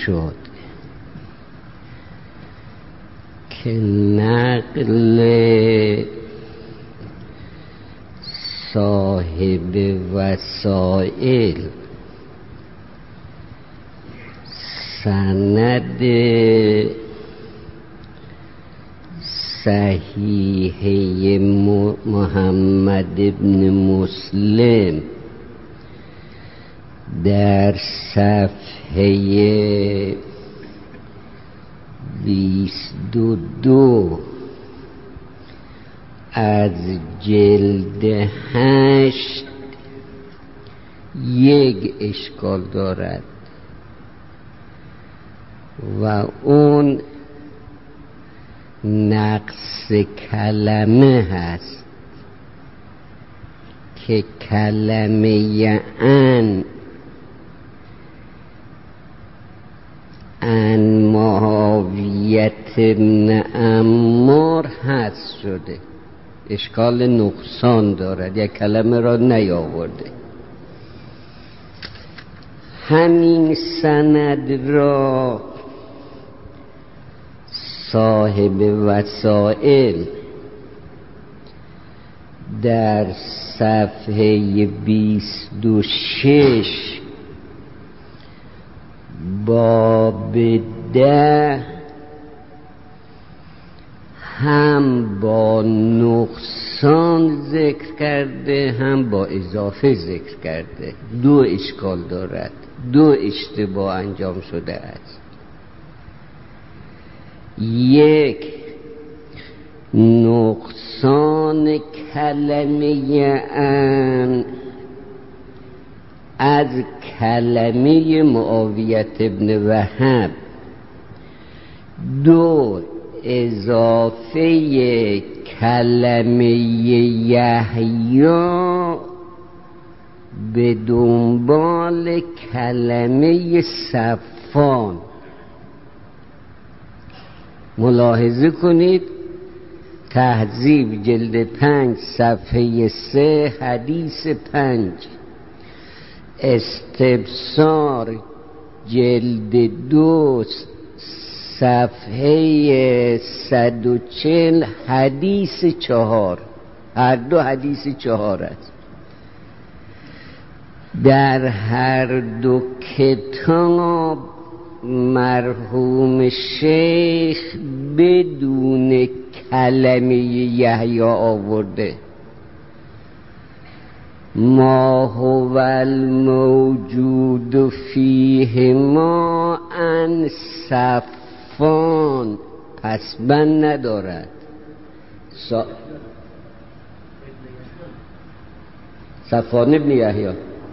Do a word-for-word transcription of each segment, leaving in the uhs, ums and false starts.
شد که نقل صاحب وسائل سند صحیح محمد ابن مسلم در صفحه بیست و دو از جلد هشت یک اشکال دارد و اون نقص کلمه هست که کلمه ان ان معاویت ابن عمار هست شده، اشکال نقصان دارد، یک کلمه را نیاورده. همین سند را صاحب وسائل در صفحه بیست و شش باب ده هم با نقصان ذکر کرده هم با اضافه ذکر کرده. دو اشکال دارد، دو اشتباه انجام شده است. یک، نقصان کلمه ان از کلمه معاویت ابن وهب. دو، اضافه کلمه یحیی به دنبال کلمه صفان. ملاحظه کنید تهذیب جلد پنج صفحه سه حدیث پنج، استبصار جلد دو صفحه صد و چل حدیث چهار، هر دو حدیث چهار است. در هر دو کتاب مرحوم شیخ بدون کلمه یحیی آورده. ما هو الموجود فیه ما ان صفان، پس بند ندارد. سا... صفان ابن یحیی.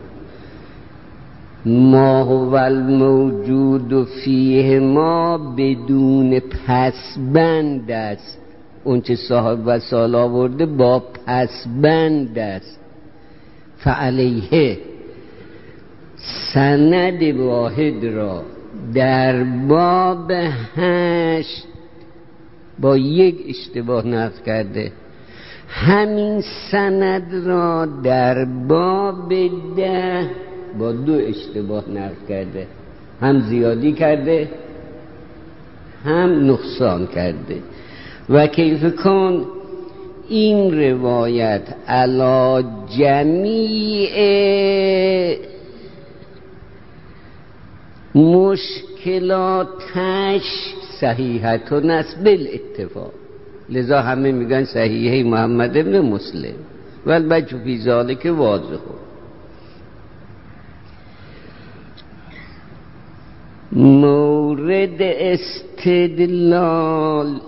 ما هو الموجود فیه ما بدون پس بند است. اون چه صاحب وسائل آورده با پس بند است. فعلیه سند واحد را در باب هشت با یک اشتباه نقل کرده، همین سند را در باب ده با دو اشتباه نقل کرده، هم زیادی کرده هم نقصان کرده. و کیف کن این روایت علی جمیع مشکلاتش صحیحتون است بالاتفاق. لذا همه میگن صحیحه محمد ابن مسلم و البته فی ذالک واضحه. مورد استدلال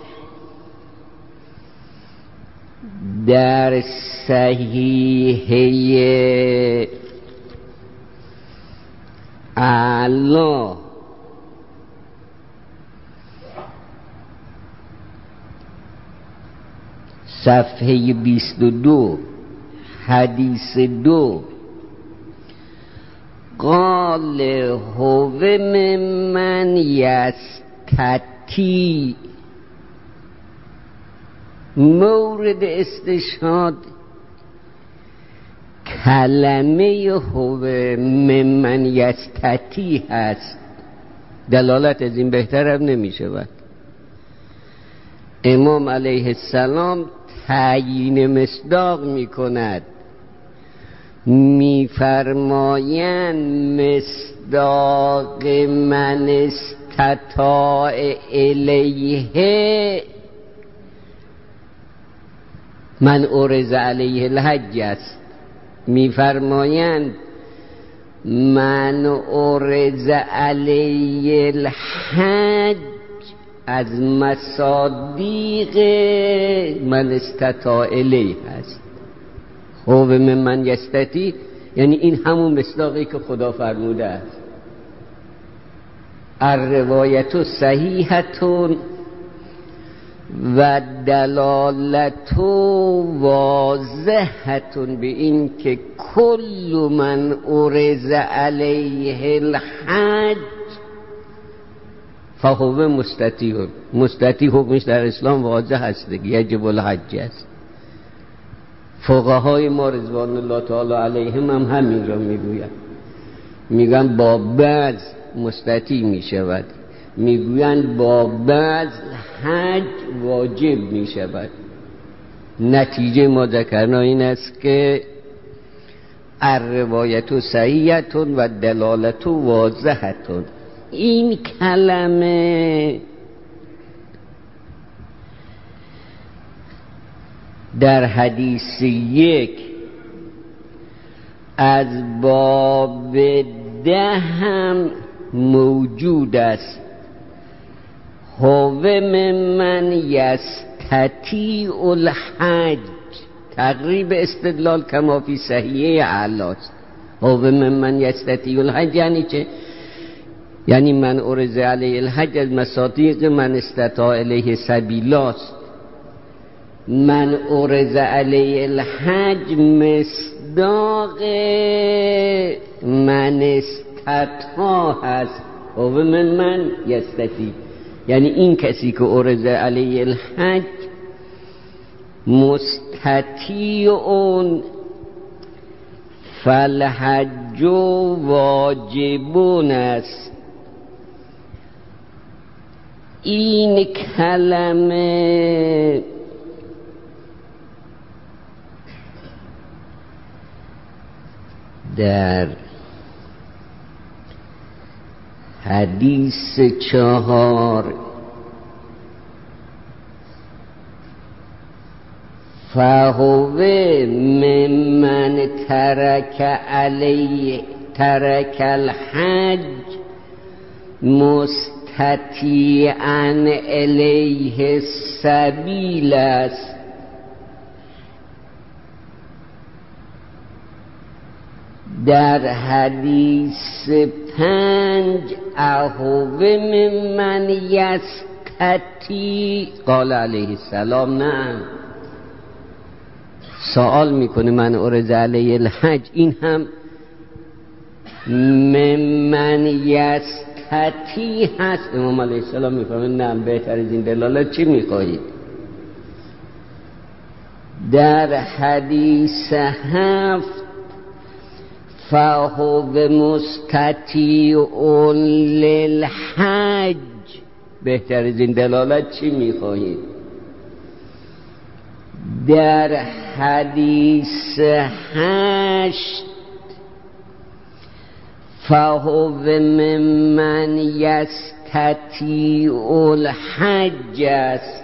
در صحیحه اعلا صفحه بیست و دو حدیث دو، قال هو ممن یستتی، مورد استشهاد کلمه هو ممن یستتی هست، دلالت از این بهتر هم نمی شود. امام علیه السلام تعیین مصداق می کند، می فرمایند مصداق من استطاع الیه من ارز علیه الحج است. می فرمایند من ارز علیه الحج از مصادیق من استطاع الیه است. خب من من یستطیع یعنی این همون مصداقی که خدا فرموده است. الروایت صحیحتون و دلالت واضحتون به این که کل من ارز علیه الحج فهو مستطیع. مستطیع حکمش در اسلام واضح است دیگه، یجب الحج است. فقهای ما رضوان الله تعالی علیهم هم همین را میگویند، میگن با بعض مستطیع میشود، میگویند با بعض حج واجب میشود. نتیجه ما ذکرنا این است که الروایت صحیحتون و دلالت واضحتون. این کلمه در حدیث یک از باب ده هم موجود است. هو من یستطیع الحج، تقریب استدلال کما فی صحیحه علاست. هو من یستطیع الحج یعنی چه؟ یعنی من ارز علیه الحج از مصادیق من استطاع الیه سبیلاست. من ارز علیه الحج مصداق من استطاع هست. و من من یستطیع یعنی این کسی که ارز علیه الحج مستطیعون فالحج واجبون است. این کلمه در حدیث چهار فهو ممن ترک علیه ترک الحج مستطیعا الیه السبیل است. در حدیث پنج اهو ممن یستطیع قال علیه السلام نه. سوال میکنه من ارز علیه الحج این هم ممن یستطیع هست. امام علیه السلام میفهمه نه، بهتر از این دلالت چی میخواهید؟ در حدیث هفت فهو مستطیع للحج، بهتر از این دلالت چی میخواهید؟ در حدیث هشت فهو ممن یستطیع الحج است.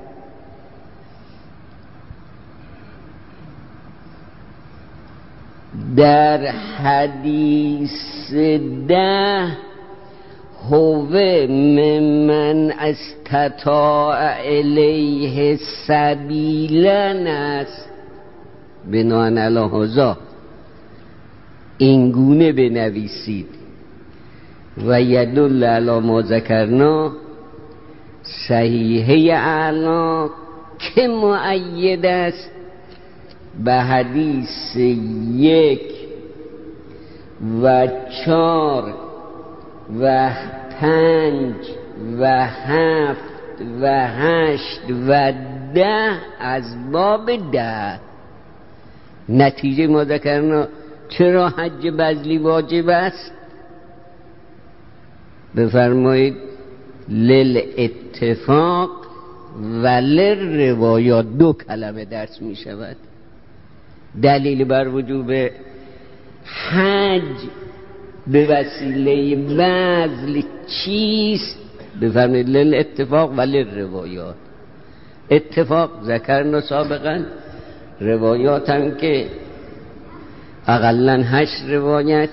در حدیث ده هو ممن استطاع الیه سبیلا است. بناهن علی هذا این گونه بنویسید و یدل علی ما ذکرنا صحیحه اعلا که مؤید است به حدیث یک و چار و پنج و هفت و هشت و ده از باب ده. نتیجه ما ذکرنا چرا حج بذلی واجب است؟ بفرمایید لل اتفاق و لل روایات دو کلمه درس می شود. دلیل بر وجوب حج به وسیله بذل چیست؟ بفرمایید لل اتفاق و لل روایات. اتفاق ذکرنا سابقا، روایات هم که اقلن هشت روایت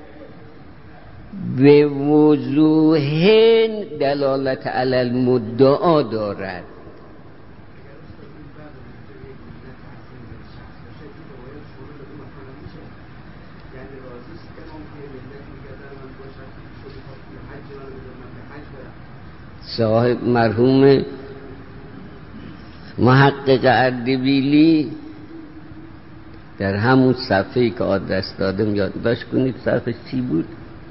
به وضوح دلالت علی المدعا دارد. صاحب مرحوم محقق اردبیلی در همون صفحه‌ای که آدرس دادم یادداشت کنید، صفحه چی بود؟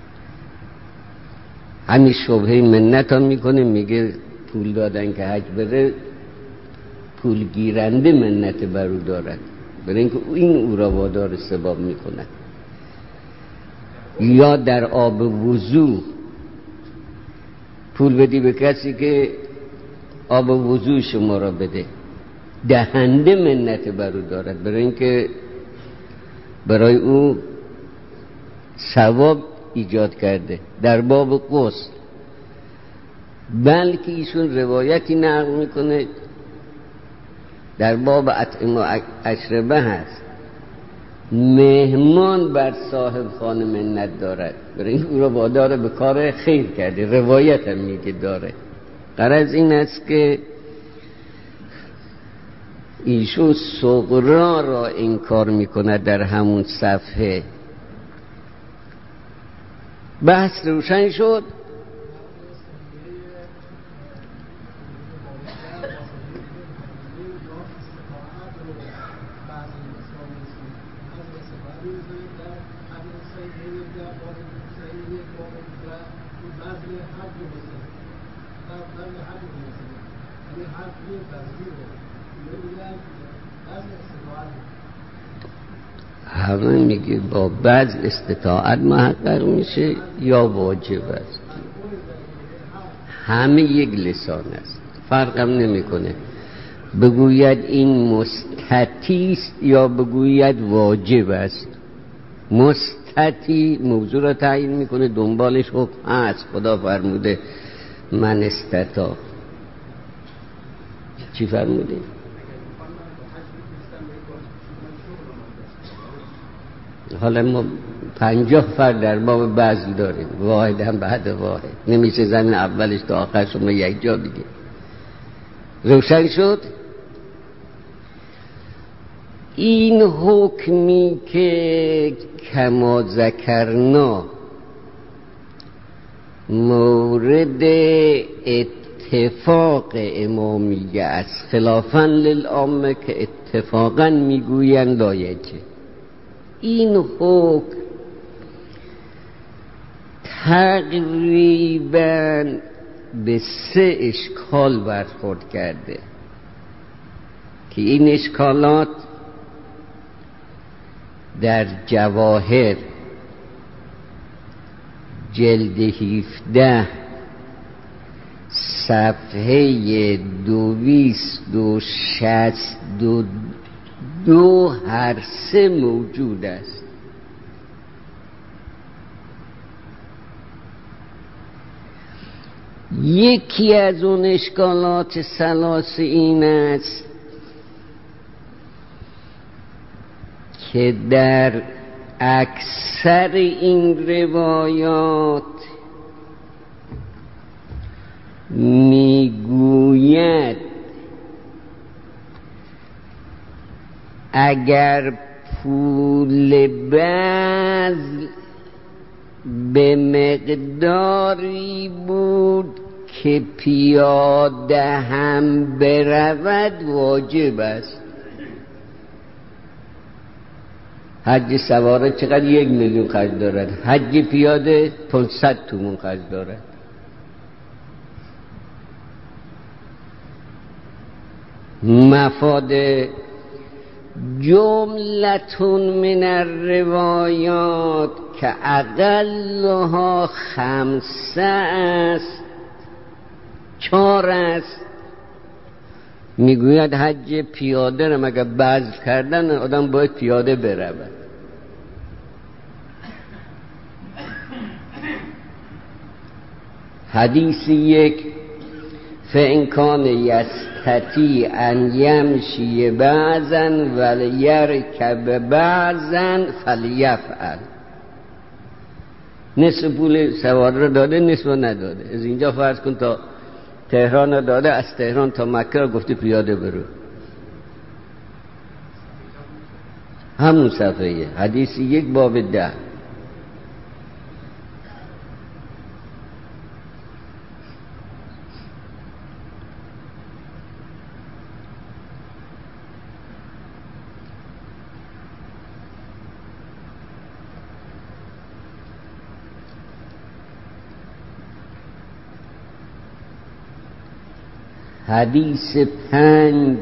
همین شبهه منت ها میکنه، میگه پول دادن که حج بره، پول گیرنده منت برو دارد، برای اینکه این او را وادار ثواب میکنه. یا در آب وضو پول بدی به کسی که آب وضو شما را بده، دهنده منت برو دارد، برای اینکه برای او ثواب ایجاد کرده. در باب غسل بلکه ایشون روایتی نقل میکنه در باب اطعمه و اشربه هست، مهمان بر صاحب خانه منت دارد، برای این او را وادار به کار خیر کرده. روایت هم میگه داره. غرض این است که ایشون صغرا را انکار میکنه. در همون صفحه بحث روشن شد. همه میگه با بعض استطاعت محقق میشه یا واجب است، همه یک لسان است، فرقم نمیکنه بگوید این مستطیع است یا بگوید واجب است. مستطیع موضوع را تعیین میکنه، دنبالش حکم هست. خدا فرموده من استطاع. چی فرموده؟ حالا ما پنجاه فرد در باب بعضی داریم، واحد هم بعد واحد، نمیشه زمین اولش تا آخر شما یک جا بگید. روشن شد؟ این حکمی که کما ذکرنا مورد اتفاق امامیه است، خلافاً للعامه که اتفاقاً میگویند لایجه. این حکم تقریباً به سه اشکال برخورد کرده که این اشکالات در جواهر جلد هفده صفحه دویست و شصت و دو هر سه موجود است. یکی از اون اشکالات ثلاثه این است که در اکثر این روایات میگوید اگر پول بذل به مقداری بود که پیاده هم برود واجب است. حج سواره چقدر؟ یک میلیون خرج دارد، حج پیاده پانصد تومن خرج دارد. مفاد جملتون من الروایات که اقلها خمسه است، چهار است. میگوید حج پیاده رو مگه بذل کردن آدم باید پیاده برود؟ حدیث یک، فإن کان یستطیع ان یمشی بعضا ولیرکب بعضا فلیفعل. نصف پول سوار رو داده، نصف رو نداده. از اینجا فرض کن تا تهران رو داده، از تهران تا مکه رو گفته پیاده برو. همون صفحه حدیث یک باب ده. حدیث پنج،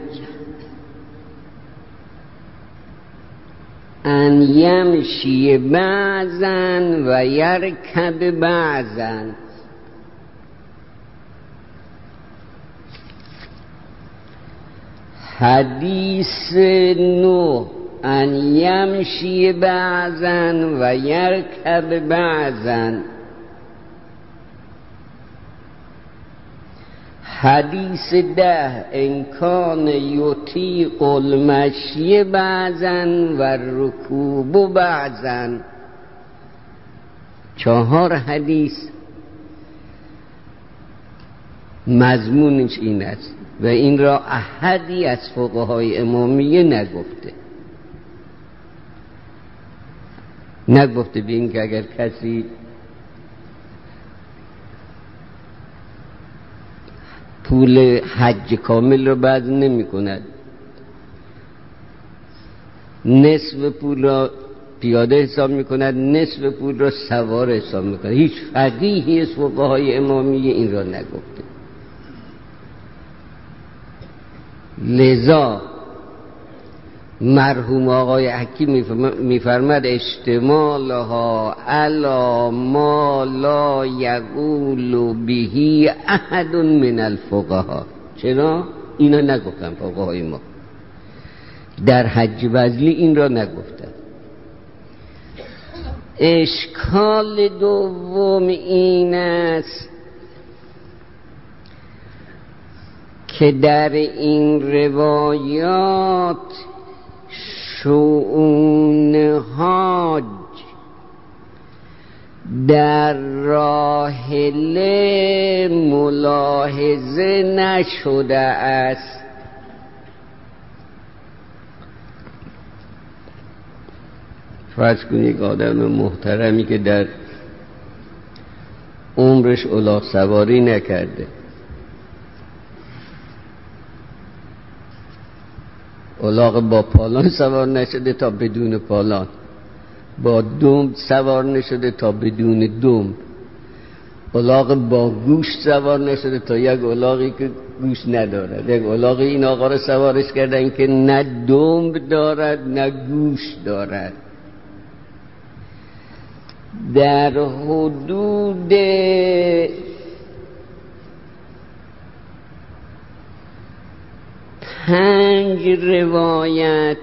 ان یمشی بعضا و یرکب بعضا. حدیث نو، ان یمشی بعضا و یرکب بعضا. حدیث ده، انکان یطیق المشی بعضا و رکوب بعضا. چهار حدیث مضمونش این است و این را احدی از فقهای امامیه نگفته. نگفته به این که اگر کسی پول حج کامل رو بذل نمی کند، نصف پول را پیاده حساب می کند، نصف پول را سوار حساب می کند. هیچ فقیهی از فقهای امامیه این را نگفته. لذا مرحوم آقای حکیم میفرماد اشتمالها علی ما لا یقول به احد من الفقها. چرا؟ اینا نگفتن فقهای ما، در حج بذلی این را نگفتن. اشکال دوم این است که در این روایات شؤون حاج در راحله ملاحظه نشده است. فرض کنید یک آدم محترمی که در عمرش الاغ سواری نکرده، الاغ با پالان سوار نشده تا بدون پالان، با دم سوار نشده تا بدون دم، الاغ با گوش سوار نشده تا یک الاغی که گوش ندارد. یک الاغی این آقا رو سوارش کردن که نه دم دارد نه گوش دارد. در حدود پنج روایت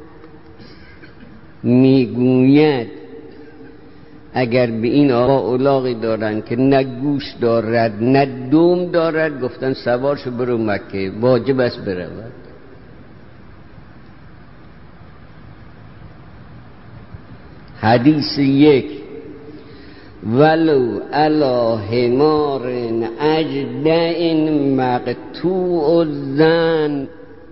میگوید اگر به این آقا الاغی دارن که نه گوش دارد نه دم دارد، گفتن سوارشو برو مکه، واجب است برود. حدیث یک، ولو علی حمار اجدع مقطوع الظن.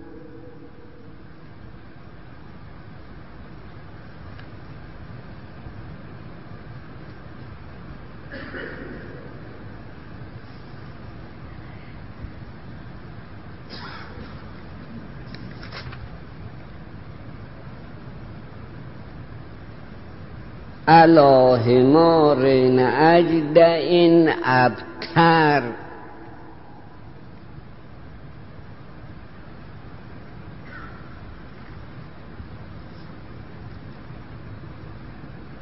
علی حمار اجدع ابتر.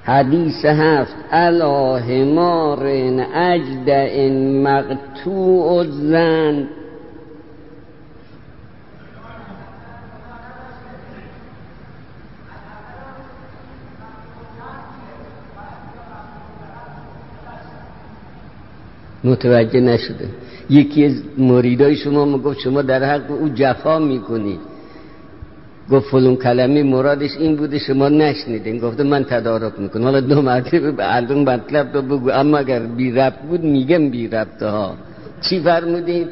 حدیث هفت الا حمار اجدع مقطوع الزن. متوجه نشده. یکی از مریدای شما میگفت شما در حق او جفا میکنید، گفت فلان کلمه مرادش این بوده شما نشنیدین. گفته من تدارک میکنم. حالا دو مرتبه به الان مطلب رو بگو، اما اگر بی ربط بود میگم بی ربطه ها. چی فرمودین؟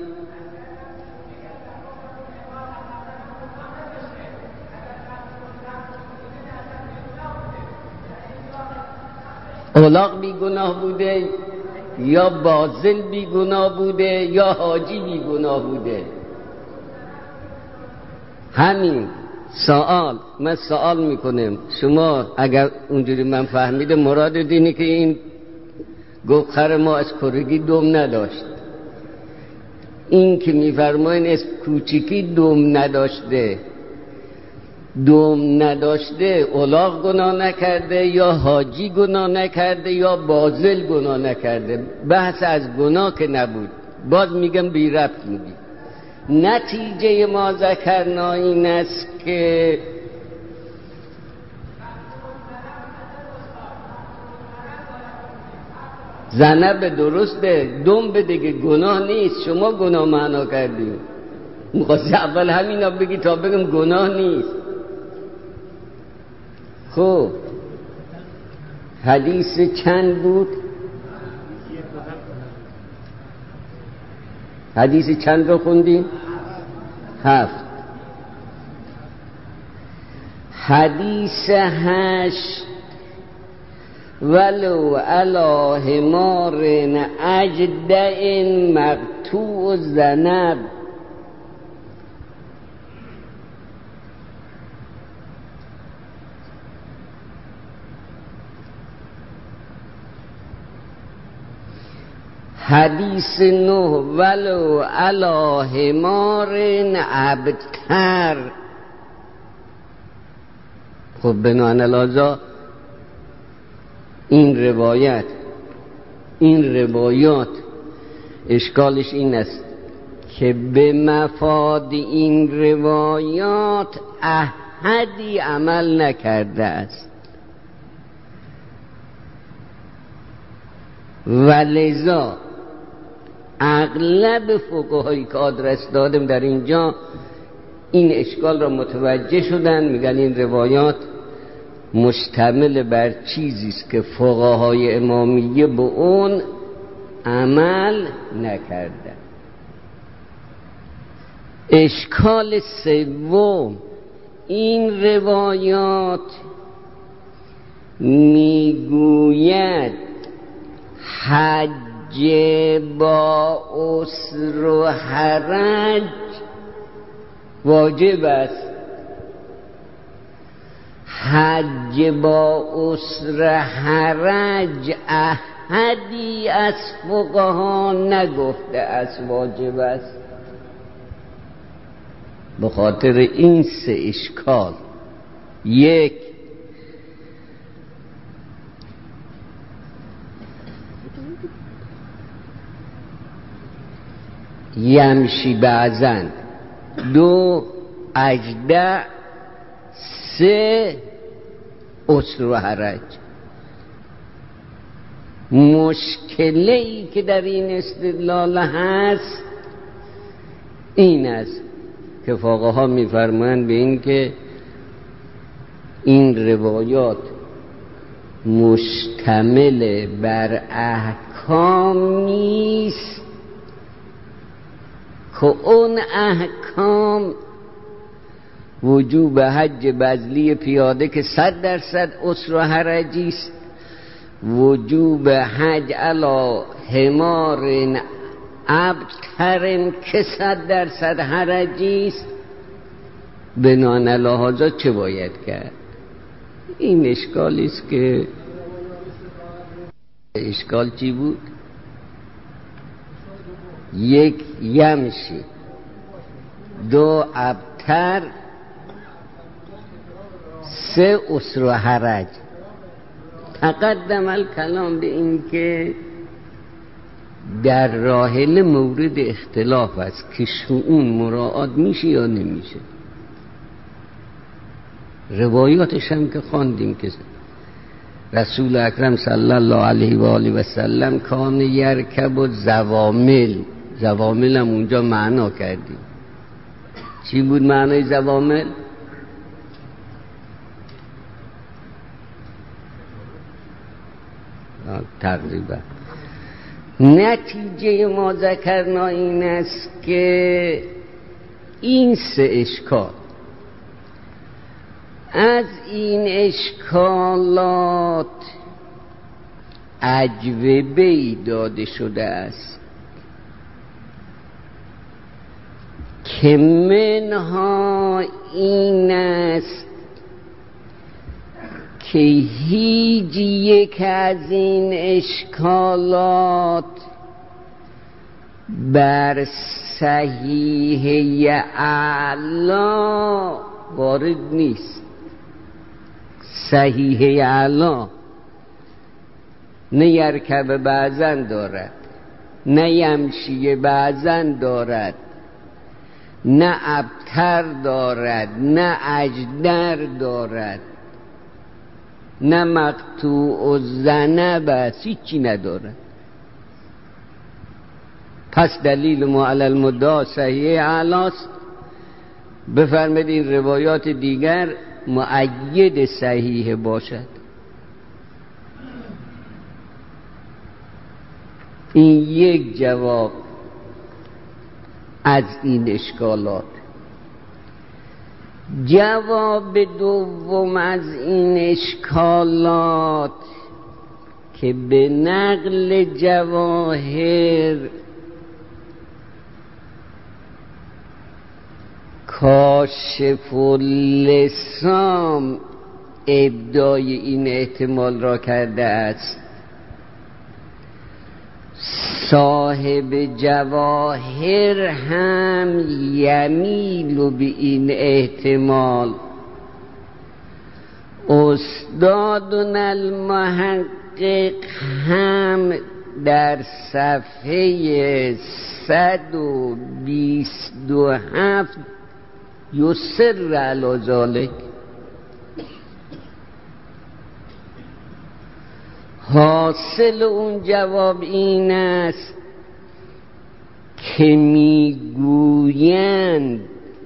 اولاغ بی گناه بوده یا بازل بی گناه بوده یا حاجی بی گناه بوده. همین سوال من سوال میکنم، شما اگر اونجوری من فهمیده مراد دینی که این گوخر ما از کرگی دوم نداشت، این که میفرماین از کوچیکی دوم نداشته، دوم نداشته اولاغ گناه نکرده یا حاجی گناه نکرده یا بازل گناه نکرده. بحث از گناه که نبود، باز میگم بی ربط میگی. نتیجه ما ذکرنا این است که زنب درسته، دوم به دیگه گناه نیست. شما گناه معنا کردی، مخواستی اول همینا بگی تا بگم گناه نیست. خب حدیث چند بود؟ حدیث چند رو خوندیم؟ هفت. حدیث هشت ولو علی حمار اجدع مقطوع الذنب. حدیث نه ولو علی حمار ابتر. خب بناهن الازا این روایت این روایات اشکالش این است که به مفاد این روایات احدی عمل نکرده است و لذا اغلب فقهایی که آدرس دادم در اینجا این اشکال را متوجه شدن، میگن این روایات مشتمل بر چیزی است که فقهای امامیه به اون عمل نکردن. اشکال سوم، این روایات میگوید حج با عسر و حرج واجب است. حج با عسر حرج احدی از فقها نگفته است واجب است. به خاطر این سه اشکال، یک، یمشی بعضن، دو اجدع، سه عسر و حرج. مشکلی که در این استدلال هست این است که فقها میفرمایند به این که این روایات مشتمل بر احکام نیست که اون احکام وجوب حج بذلی پیاده که صد درصد عسر و حرجی است، وجوب حج علی حمار ابتر که صد درصد حرجی است. بنان لحاظا چه باید کرد؟ این اشکالی است که اشکال چی بود؟ یک یمشی، دو ابتر، سه عسر و حرج. تقدم الکلام به این که در راحله مورد اختلاف است که شؤون مراعات میشه یا نمیشه. روایاتش هم که خواندیم که رسول اکرم صلی الله علیه و آله و سلم کان یرکب و زوامل، زوامل هم اونجا معنا کردیم. چی بود معنای زوامل؟ تقریبا نتیجه ما ذکرنا این است که این سه اشکال، از این اشکالات اجوبه‌ای داده شده است که منها این است که هیچ یک از این اشکالات بر صحیح اعلا وارد نیست. صحیح اعلا نه یرکب بعضن دارد، نه یمشی بعضن دارد، نه ابتر دارد، نه اجدر دارد، نه مقطوع و زنب است، هیچی نداره. پس دلیل ما علی المدعا صحیح اعلاست. بفرمایید این روایات دیگر مؤید صحیح باشد. این یک جواب از این اشکالات. جواب دوم از این اشکالات که به نقل جواهر کاشف اللسام ابدای این احتمال را کرده است. صاحب جواهر هم یمیل به این احتمال. استادنا المحقق هم در صفحه صد و بیست و هفت یسر علی ذلک. حاصل اون جواب این است که میگویند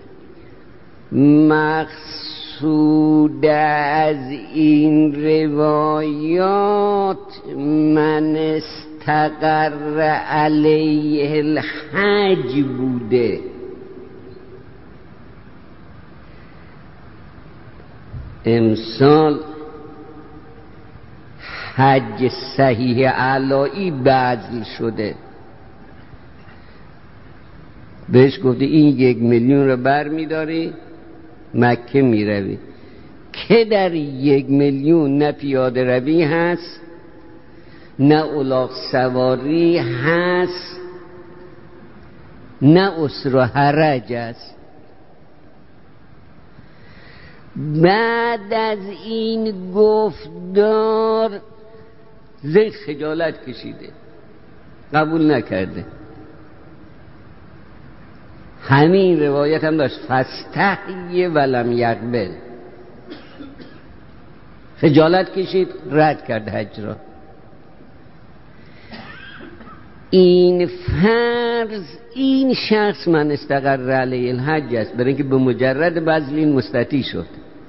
مقصود از این روایات من استقر علیه الحج بوده. امسال حج صحیح علایی بذل شده، بهش گفته این یک میلیون رو بر میداری مکه میروی. که در یک میلیون نه پیاده روی هست، نه الاغ سواری هست، نه اسر و حرج است. بعد از این گفتار زید خجالت کشیده، قبول نکرده. همین روایت هم داشت فاستحی ولم یقبل، خجالت کشید، رد کرد حج را. این فرض این شخص من استقر علیه الحج است، برای اینکه به مجرد بذل این مستطیع شد.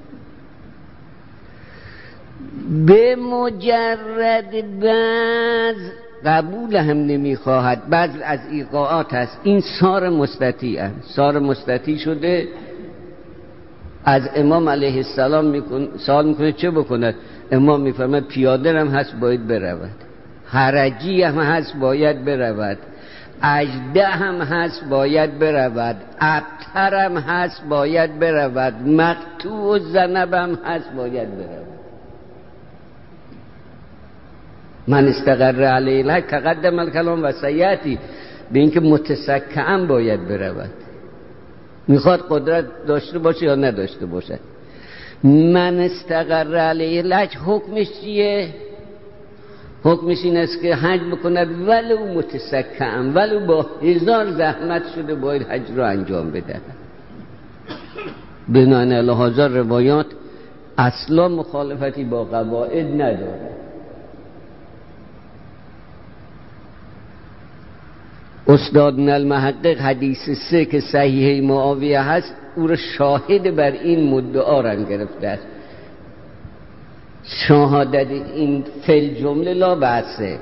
به مجرد بذل قبول هم نمیخواهد، بذل از ایقاعات است. این سار مستطیع است، سار مستطیع شده. از امام علیه السلام میکن... سوال میکنه چه بکند؟ امام میفرماید پیاده هم هست باید برود، حرجی هم هست باید برود، اجده هم هست باید برود، ابتر هم هست باید برود، مقطوع و زنب هم هست باید برود. من استقر علیه الحج تقدم الکلام و سیاتی به اینکه متسکعا باید برود. میخواد قدرت داشته باشه یا نداشته باشه. من استقر علیه الحج حکمش چیه؟ حکمش این است که حج بکند ولو متسکعا، ولو با هزار زحمت شده باید حج رو انجام بده. بناء علی هذا روایات اصلا مخالفتی با قواعد نداره. استاد المحقق حدیث سه که صحیح معاویه هست او را شاهد بر این مدعا را گرفته است. شهادت این فل جمله لا بحثه.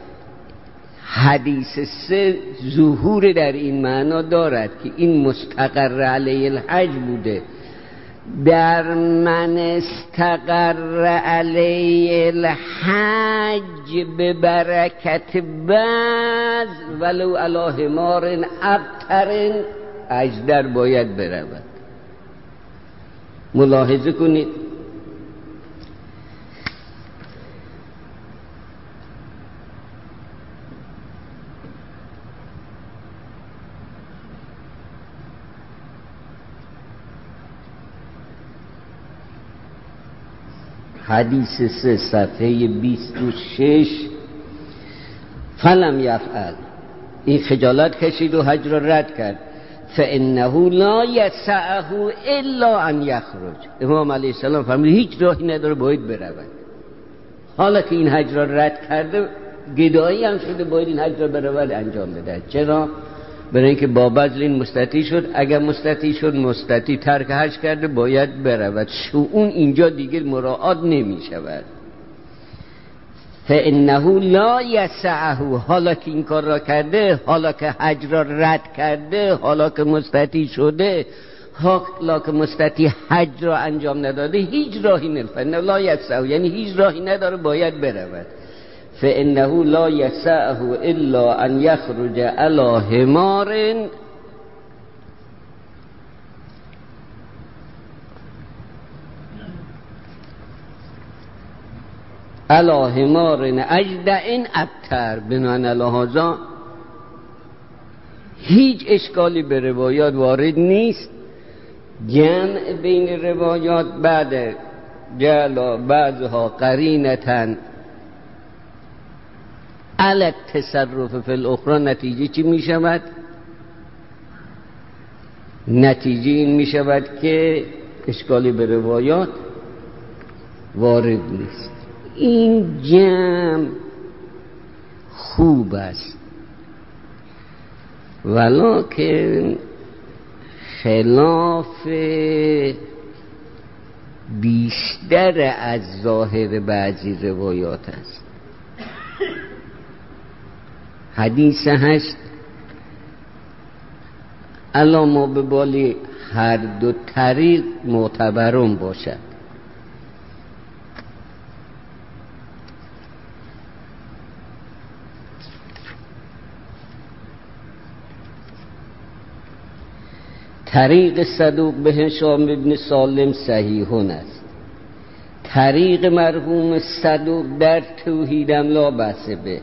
حدیث سه ظهور در این معنا دارد که این مستقر علیه الحج بوده. در من استقر علیه الحج به برکت بعض ولو علی حمار ابتر اجدر باید برود. ملاحظه کنید حدیث سه صفحه بیست و شش فلم یفعل، این خجالت کشید و حج را رد کرد. فانه لا یسعه الا ان یخرج، امام علیه السلام فرمود هیچ راهی نداره باید برود. حالا که این حج را رد کرده گدایی هم شده باید این حج را برود انجام بده. چرا؟ برای اینکه با بذل این مستطیع شد. اگر مستطیع شد مستطیع ترک حج کرده باید برود. شؤون اینجا دیگه مراعات نمی شود. فانه لا یسعه، حالا که این کار را کرده، حالا که حج را رد کرده، حالا که مستطیع شده، حالا که مستطیع حج را انجام نداده، هیچ راهی نفنه لا یسعه یعنی هیچ راهی نداره باید برود. فانه لا یسعه الا ان یخرج علی حمار علی حمار اجدع ابتر. بناء علی هذا هیچ اشکالی به روایات وارد نیست. جمع بین روایات بعد جعل بعضها قرینتن علی التصرف فی الاخرى، نتیجه چی می شود؟ نتیجه این می شود که اشکالی به روایات وارد نیست. این جمع خوب است ولکن خلاف بیشتر از ظاهر بعضی روایات است. حدیث هست الا ما به بالی هر دو طریق معتبرون باشد. طریق صدوق به هشام ابن سالم صحیحون است. طریق مرحوم صدوق در توحیدم لا بأس به.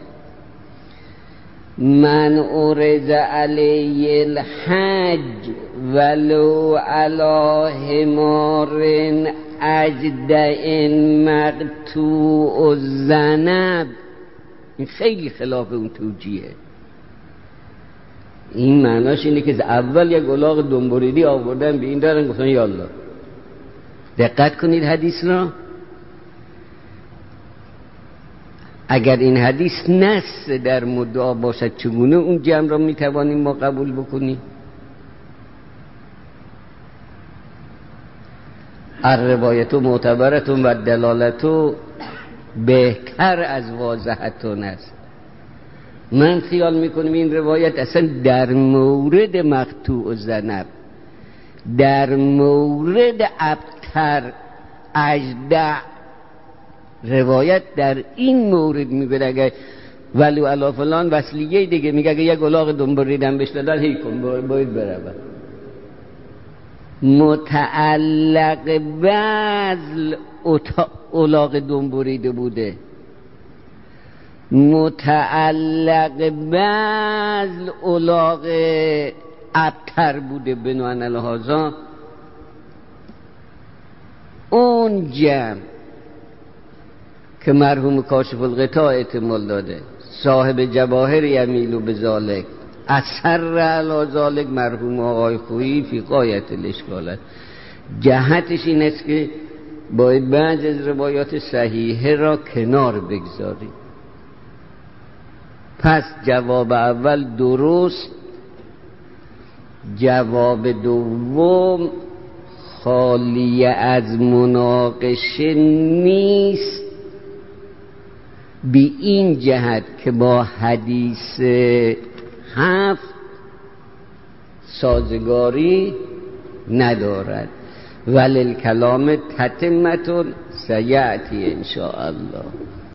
من عرض علی الحج ولو علی حمار اجدع مقطوع الذنب، این خیلی خلاف اون توجیهه. این معناش اینه که اول یک الاغ دنبوریدی آوردن به این دارن گفتن یالله. دقت کنید حدیث را. اگر این حدیث نص در مدعا باشد چگونه اون جمع را میتوانیم ما قبول بکنیم؟ الروایت معتبرت و دلالت بهتر از واضحتون است. من خیال میکنم این روایت اصلا در مورد مقطوع الذنب، در مورد ابتر اجدع روایت در این مورد میگه. اگه ولو علی فلان وصلیه دیگه میگه اگه یک الاغ دنبوریدن بهش دادن هی کن باید برود. متعلق بذل الاغ دنبوریده بوده، متعلق بذل الاغ ابتر بوده. بناء علی هذا اون جمع که مرحوم کاشف الغطاء احتمال داده، صاحب جواهر یمیل به ذالک، اثر علی ذالک مرحوم آقای خویی فی غایت الاشکالات. جهتش این است که باید بعض از روایات صحیحه را کنار بگذاریم. پس جواب اول درست، جواب دوم خالی از مناقشه نیست، بی این جهت که با حدیث هفت سازگاری ندارد. وللکلام تتمة سیأتی ان شاء الله.